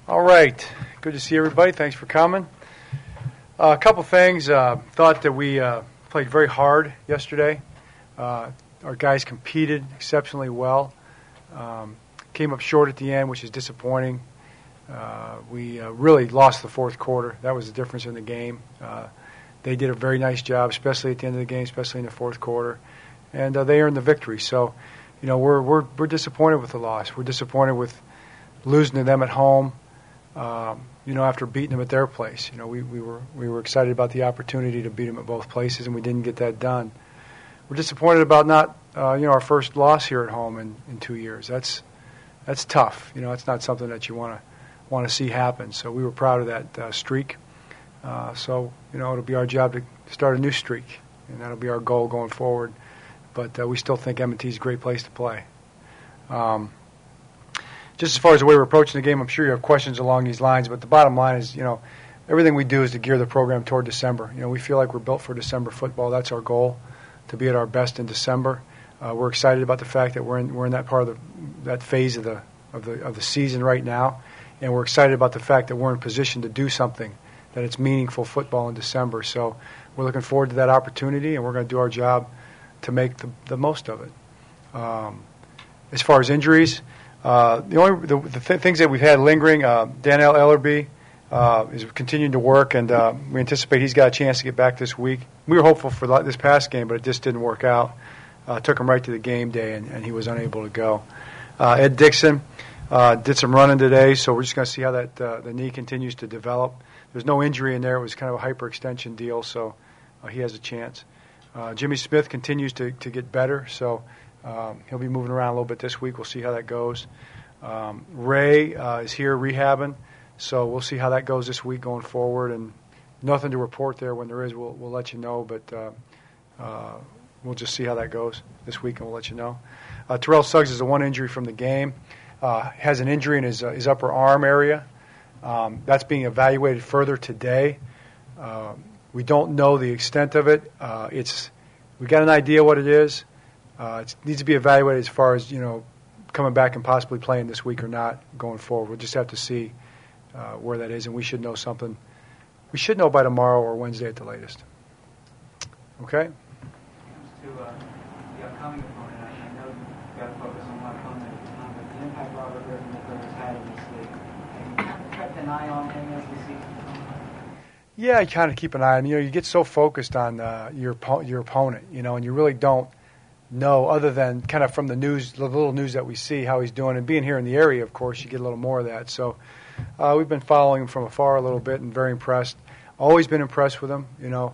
All right. Good to see everybody. Thanks for coming. A couple things. Thought that we played very hard yesterday. Our guys competed exceptionally well. Came up short at the end, which is disappointing. We really lost the fourth quarter. That was the difference in the game. They did a very nice job, especially at the end of the game, especially in the fourth quarter, and they earned the victory. So, we're disappointed with the loss. We're disappointed with losing to them at home. After beating them at their place. We were excited about the opportunity to beat them at both places, and we didn't get that done. We're disappointed about not, our first loss here at home in 2 years. That's tough. It's not something that you want to see happen. So we were proud of that streak. It'll be our job to start a new streak, and that'll be our goal going forward. But we still think M&T is a great place to play. Just as far as the way we're approaching the game, I'm sure you have questions along these lines, but the bottom line is, everything we do is to gear the program toward December. We feel like we're built for December football. That's our goal, to be at our best in December. We're excited about the fact that we're in that part of that phase of the season right now, and we're excited about the fact that we're in position to do something, that it's meaningful football in December. So we're looking forward to that opportunity, and we're going to do our job to make the most of it. As far as injuries, the things that we've had lingering, Daniel Ellerby is continuing to work, and we anticipate he's got a chance to get back this week. We were hopeful for this past game, but it just didn't work out. Took him right to the game day, and he was unable to go. Ed Dixon did some running today, so we're just going to see how the knee continues to develop. There's no injury in there. It was kind of a hyperextension deal, so he has a chance. Jimmy Smith continues to get better, so he'll be moving around a little bit this week. We'll see how that goes. Ray is here rehabbing, so we'll see how that goes this week going forward. And nothing to report there. When there is, we'll let you know. But we'll just see how that goes this week, and we'll let you know. Terrell Suggs is the one injury from the game. Has an injury in his upper arm area. That's being evaluated further today. We don't know the extent of it. We got an idea what it is. It needs to be evaluated as far as, coming back and possibly playing this week or not going forward. We'll just have to see where that is, and we should know something. We should know by tomorrow or Wednesday at the latest. Okay? When it comes to the upcoming opponent, I know you've got to focus on one opponent at a time, but the impact Robert Griffin has had in this league, have you kind of kept an eye on him as the season comes on? Yeah, I kind of keep an eye on him. You get so focused on your opponent, and you really don't know, other than kind of from the news, the little news that we see, how he's doing. And being here in the area, of course, you get a little more of that. So we've been following him from afar a little bit and very impressed. Always been impressed with him.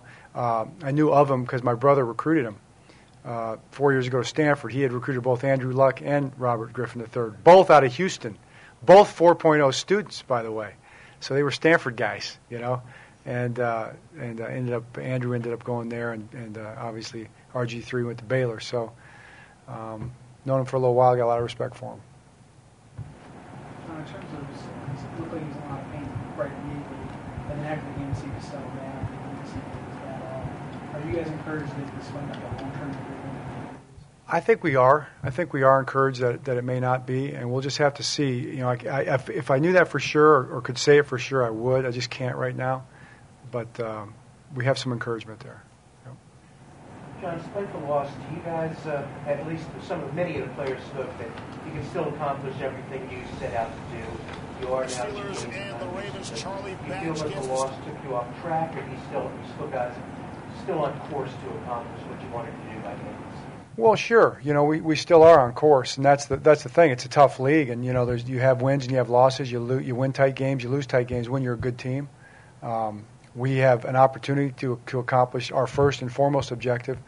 I knew of him because my brother recruited him 4 years ago to Stanford. He had recruited both Andrew Luck and Robert Griffin III, both out of Houston, both 4.0 students, by the way. So they were Stanford guys, and Andrew ended up going there, and obviously RG3 went to Baylor. So known him for a little while, got a lot of respect for him. In terms of it looked like he was in a lot of pain right immediately, and then after the game, seemed to settle down. He didn't seem to be bad at all. Are you guys encouraged that this might not be a long-term improvement? I think we are. I think we are encouraged that it may not be, and we'll just have to see. If I knew that for sure or could say it for sure, I would. I just can't right now. But we have some encouragement there. John, despite the loss, do you guys, at least many of the players, spoke that you can still accomplish everything you set out to do? You are now Steelers and the Ravens. Charlie do you feel like the loss took you off track, or do you still guys still on course to accomplish what you wanted to do by games? Well, sure. We still are on course, and that's the thing. It's a tough league, and you have wins and you have losses. You win tight games, you lose tight games when you're a good team. We have an opportunity to accomplish our first and foremost objective.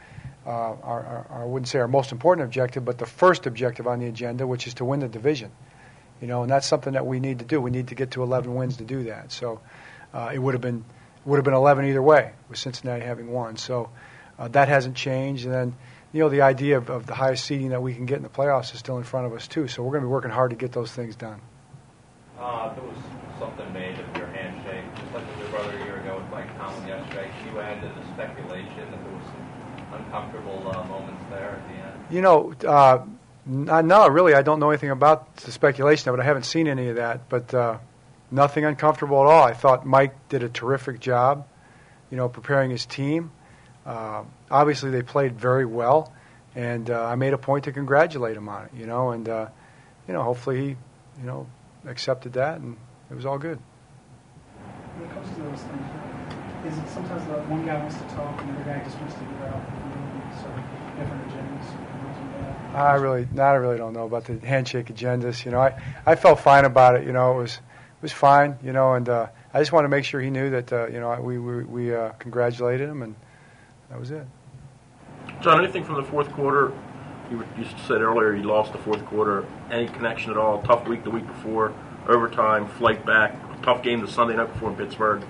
I wouldn't say our most important objective, but the first objective on the agenda, which is to win the division. And that's something that we need to do. We need to get to 11 wins to do that. So it would have been 11 either way, with Cincinnati having won. So that hasn't changed. And then the idea of the highest seeding that we can get in the playoffs is still in front of us too. So we're going to be working hard to get those things done. There was something made of your handshake, just like with your brother a year ago with Mike Tomlin yesterday. Can you add to the speculation that there was some uncomfortable moments there at the end? No, really, I don't know anything about the speculation of it. I haven't seen any of that, but nothing uncomfortable at all. I thought Mike did a terrific job, preparing his team. Obviously, they played very well, and I made a point to congratulate him on it, and hopefully he, accepted that, and it was all good. When it comes to those things, is it sometimes that one guy wants to talk and the other guy just wants to get out and sort of different agendas? I really don't know about the handshake agendas. I felt fine about it. It was fine. And I just wanted to make sure he knew that we congratulated him, and that was it. John, anything from the fourth quarter? You said earlier you lost the fourth quarter. Any connection at all? Tough week the week before, overtime, flight back, tough game the Sunday night before in Pittsburgh.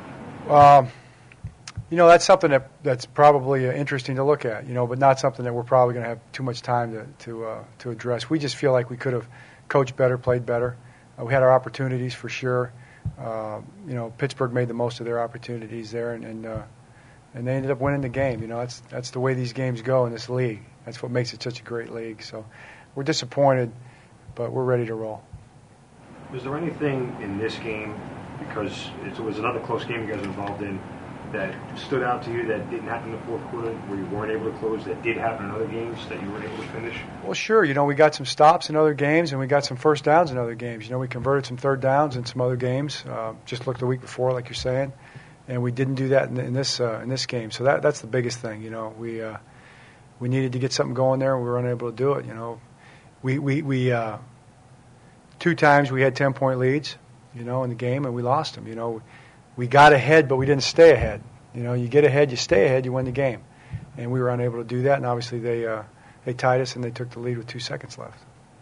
That's something that's probably interesting to look at, but not something that we're probably going to have too much time to address. We just feel like we could have coached better, played better. We had our opportunities for sure. Pittsburgh made the most of their opportunities there, and they ended up winning the game. That's the way these games go in this league. That's what makes it such a great league. So we're disappointed, but we're ready to roll. Was there anything in this game, because it was another close game you guys were involved in, that stood out to you that didn't happen in the fourth quarter, where you weren't able to close, that did happen in other games that you weren't able to finish? Well, sure. We got some stops in other games, and we got some first downs in other games. We converted some third downs in some other games. Just look the week before, like you're saying, and we didn't do that in this game. So that's the biggest thing. We needed to get something going there, and we were unable to do it. We two times we had 10-point leads, in the game, and we lost them. We got ahead, but we didn't stay ahead. You get ahead, you stay ahead, you win the game. And we were unable to do that, and obviously they tied us and they took the lead with 2 seconds left.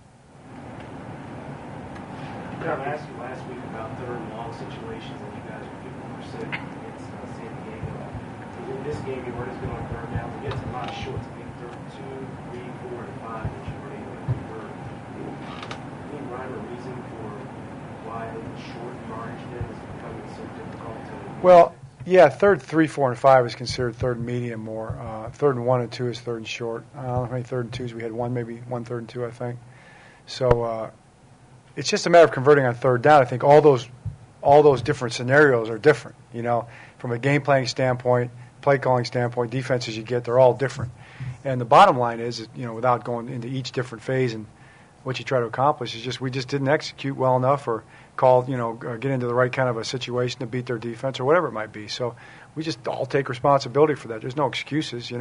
John, I asked you last week about third and long situations that you guys were 50% against San Diego. In this game, you weren't as good on third down. You get a lot of shorts. I think 2, 3, 4, and 5 that you were able to convert. Any rhyme or reason for why the short yardage then is becoming so difficult to... Well, yeah, third, 3, 4, and 5 is considered third and medium more. Third and 1 and 2 is third and short. I don't know how many third and 2s we had. Maybe one third and 2, I think. So it's just a matter of converting on third down. I think all those different scenarios are different. From a game playing standpoint, play calling standpoint, defenses you get, they're all different. And the bottom line is, without going into each different phase and what you try to accomplish, is we just didn't execute well enough, or get into the right kind of a situation to beat their defense, or whatever it might be. So we just all take responsibility for that. There's no excuses,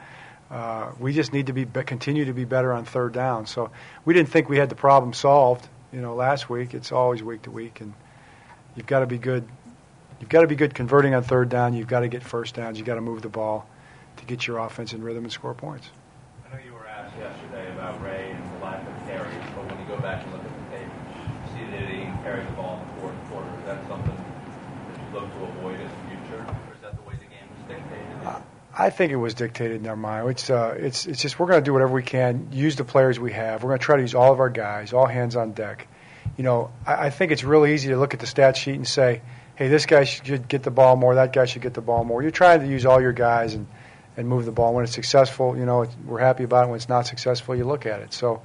We just need to continue to be better on third down. So we didn't think we had the problem solved, last week. It's always week to week, and you've got to be good. You've got to be good converting on third down. You've got to get first downs. You've got to move the ball to get your offense in rhythm and score points. I know you were asked yesterday about Ray and the lack of carries, but when you go back and look at the tape, you see that he didn't carry the ball in the fourth quarter. Is that something that you look to avoid in the future, or is that the way the game was dictated? I think it was dictated in our mind. It's just we're going to do whatever we can, use the players we have. We're going to try to use all of our guys, all hands on deck. I think it's really easy to look at the stat sheet and say, hey, this guy should get the ball more, that guy should get the ball more. You're trying to use all your guys and move the ball. When it's successful, we're happy about it. When it's not successful, you look at it. So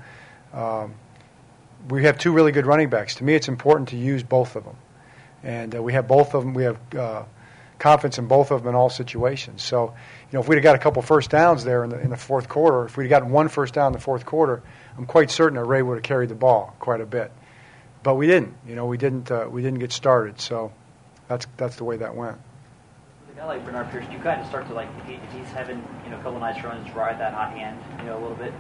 we have 2 really good running backs. To me, it's important to use both of them. And we have both of them. We have confidence in both of them in all situations. So, if we'd have got a couple first downs there in the fourth quarter, if we'd have gotten 1 first down in the fourth quarter, I'm quite certain that Ray would have carried the ball quite a bit. But we didn't. We didn't get started. So that's the way that went. With a guy like Bernard Pierce, do you kind of start to if he's having a couple nice runs, ride that hot hand, a little bit?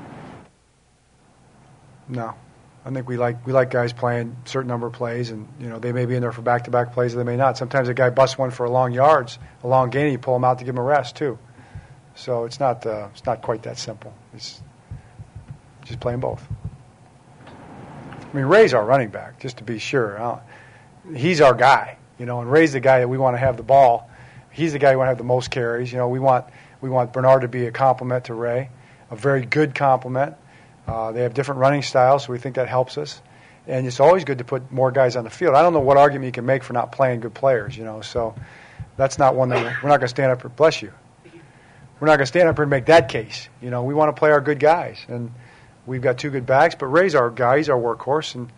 No, I think we like guys playing a certain number of plays, and they may be in there for back-to-back plays, or they may not. Sometimes a guy busts one for a long gain, and you pull him out to give him a rest too. So it's not quite that simple. It's just playing both. I mean, Ray's our running back, just to be sure. He's our guy, and Ray's the guy that we want to have the ball. He's the guy who want to have the most carries. We want Bernard to be a complement to Ray, a very good complement. They have different running styles, so we think that helps us. And it's always good to put more guys on the field. I don't know what argument you can make for not playing good players, so that's not one that we're not going to stand up and bless you. We're not going to stand up here and make that case. We want to play our good guys, and we've got 2 good backs, but Ray's our guy. He's our workhorse, and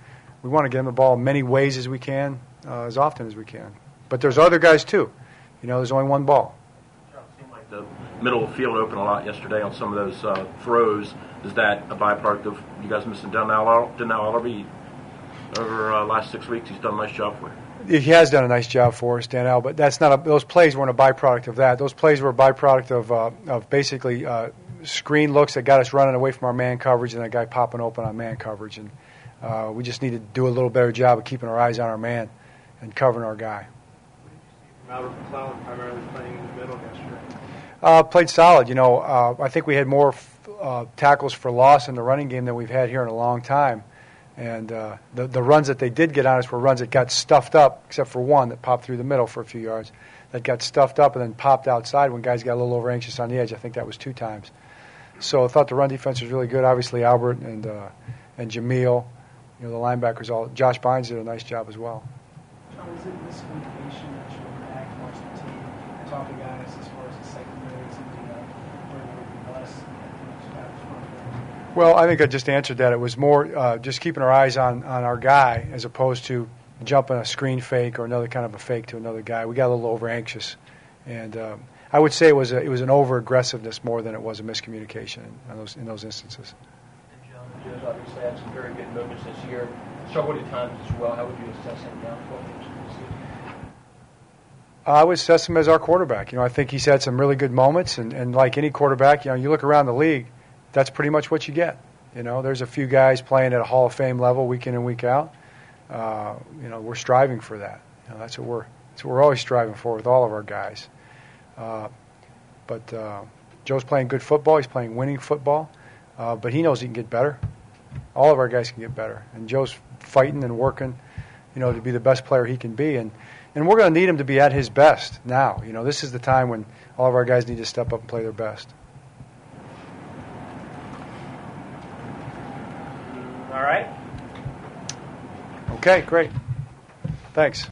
we want to get him the ball in many ways as we can, as often as we can. But there's other guys too. There's only one ball. It seemed like the middle of the field opened a lot yesterday on some of those throws. Is that a byproduct of you guys missing Donnell Ellerbe over last 6 weeks? He's done a nice job for you. He has done a nice job for us, Donnell, but that's not those plays weren't a byproduct of that. Those plays were a byproduct of basically screen looks that got us running away from our man coverage and that guy popping open on man coverage. And we just need to do a little better job of keeping our eyes on our man and covering our guy. Albert McClellan primarily playing in the middle yesterday. Played solid. I think we had more tackles for loss in the running game than we've had here in a long time. And the runs that they did get on us were runs that got stuffed up, except for one that popped through the middle for a few yards, that got stuffed up and then popped outside when guys got a little over anxious on the edge. I think that was 2 times. So I thought the run defense was really good. Obviously Albert and Jameel, the linebackers, Josh Bynes did a nice job as well. John, is it miscommunication that you're going to act towards the team? I talk to guys as far as the secondary, something where there would be less. Well, I think I just answered that. It was more just keeping our eyes on our guy as opposed to jumping a screen fake or another kind of a fake to another guy. We got a little over anxious, and I would say it was an over aggressiveness more than it was a miscommunication in those instances. And John, Joe's obviously had some very good moments this year. Struggled at times as well. How would you assess him down 12 games into the season? I would assess him as our quarterback. I think he's had some really good moments, and like any quarterback, you look around the league, that's pretty much what you get. There's a few guys playing at a Hall of Fame level week in and week out. We're striving for that. That's what we're always striving for with all of our guys. But Joe's playing good football. He's playing winning football. But he knows he can get better. All of our guys can get better. And Joe's fighting and working, to be the best player he can be. And we're going to need him to be at his best now. This is the time when all of our guys need to step up and play their best. All right. Okay, great. Thanks.